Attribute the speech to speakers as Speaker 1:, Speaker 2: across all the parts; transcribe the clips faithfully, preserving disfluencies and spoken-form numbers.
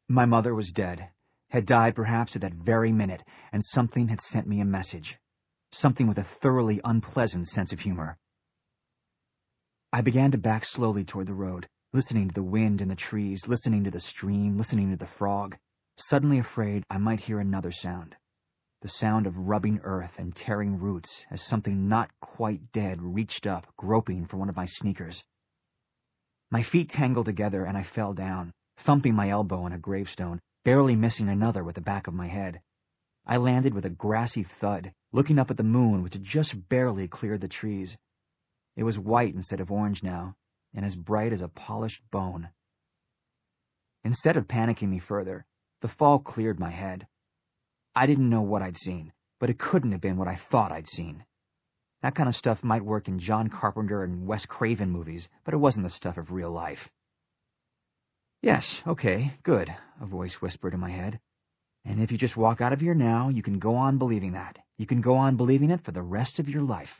Speaker 1: My mother was dead, had died perhaps at that very minute, and something had sent me a message. Something with a thoroughly unpleasant sense of humor. I began to back slowly toward the road, listening to the wind in the trees, listening to the stream, listening to the frog, suddenly afraid I might hear another sound. The sound of rubbing earth and tearing roots as something not quite dead reached up, groping for one of my sneakers. My feet tangled together and I fell down, thumping my elbow on a gravestone, barely missing another with the back of my head. I landed with a grassy thud, looking up at the moon which had just barely cleared the trees. It was white instead of orange now, and as bright as a polished bone. Instead of panicking me further, the fall cleared my head. I didn't know what I'd seen, but it couldn't have been what I thought I'd seen. That kind of stuff might work in John Carpenter and Wes Craven movies, but it wasn't the stuff of real life. Yes, okay, good, a voice whispered in my head. And if you just walk out of here now, you can go on believing that. You can go on believing it for the rest of your life.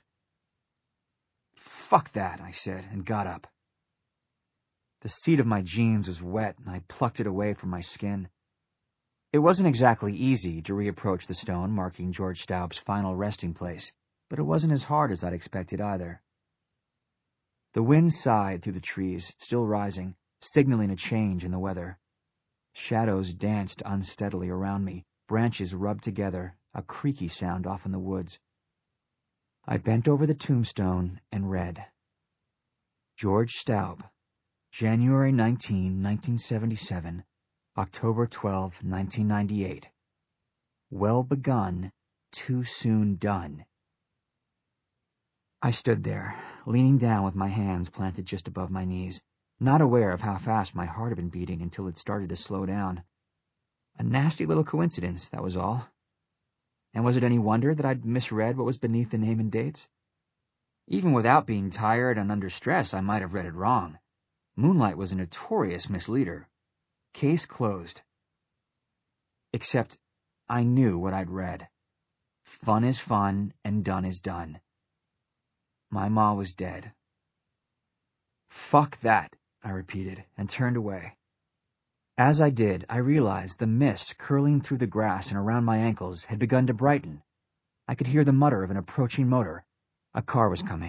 Speaker 1: Fuck that, I said, and got up. The seat of my jeans was wet, and I plucked it away from my skin. It wasn't exactly easy to reapproach the stone marking George Staub's final resting place, but it wasn't as hard as I'd expected either. The wind sighed through the trees, still rising, signaling a change in the weather. Shadows danced unsteadily around me, branches rubbed together, a creaky sound off in the woods. I bent over the tombstone and read. George Staub, January nineteenth, nineteen seventy-seven, October twelfth, nineteen ninety-eight. Well begun, too soon done. I stood there, leaning down with my hands planted just above my knees, not aware of how fast my heart had been beating until it started to slow down. A nasty little coincidence, that was all. And was it any wonder that I'd misread what was beneath the name and dates? Even without being tired and under stress, I might have read it wrong. Moonlight was a notorious misleader. Case closed. Except I knew what I'd read. Fun is fun, and done is done. My ma was dead. Fuck that, I repeated, and turned away. As I did, I realized the mist curling through the grass and around my ankles had begun to brighten. I could hear the mutter of an approaching motor. A car was coming.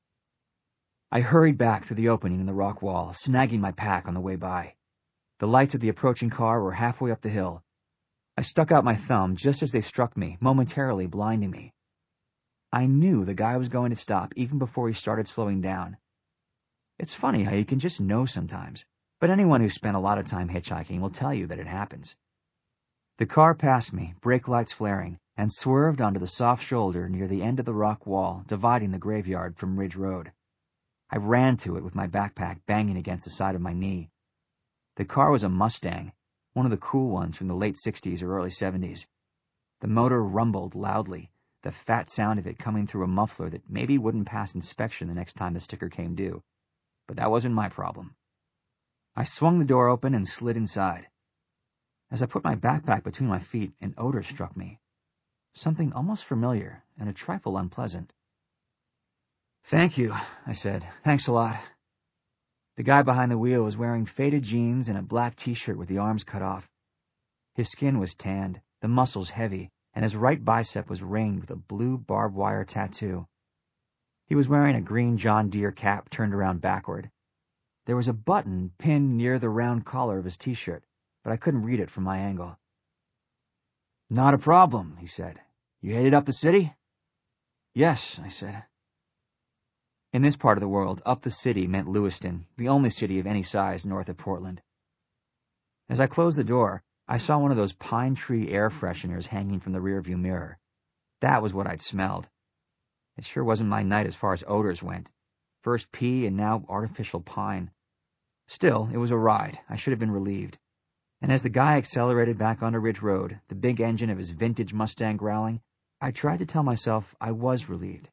Speaker 1: I hurried back through the opening in the rock wall, snagging my pack on the way by. The lights of the approaching car were halfway up the hill. I stuck out my thumb just as they struck me, momentarily blinding me. I knew the guy was going to stop even before he started slowing down. It's funny how you can just know sometimes, but anyone who's spent a lot of time hitchhiking will tell you that it happens. The car passed me, brake lights flaring, and swerved onto the soft shoulder near the end of the rock wall dividing the graveyard from Ridge Road. I ran to it with my backpack banging against the side of my knee. The car was a Mustang, one of the cool ones from the late sixties or early seventies. The motor rumbled loudly, the fat sound of it coming through a muffler that maybe wouldn't pass inspection the next time the sticker came due. But that wasn't my problem. I swung the door open and slid inside. As I put my backpack between my feet, an odor struck me. Something almost familiar and a trifle unpleasant. Thank you, I said. Thanks a lot. The guy behind the wheel was wearing faded jeans and a black t-shirt with the arms cut off. His skin was tanned, the muscles heavy, and his right bicep was ringed with a blue barbed wire tattoo. He was wearing a green John Deere cap turned around backward. There was a button pinned near the round collar of his t-shirt, but I couldn't read it from my angle. Not a problem, he said. You headed up the city? Yes, I said. In this part of the world, up the city meant Lewiston, the only city of any size north of Portland. As I closed the door, I saw one of those pine tree air fresheners hanging from the rearview mirror. That was what I'd smelled. It sure wasn't my night as far as odors went. First pea and now artificial pine. Still, it was a ride. I should have been relieved. And as the guy accelerated back onto Ridge Road, the big engine of his vintage Mustang growling, I tried to tell myself I was relieved.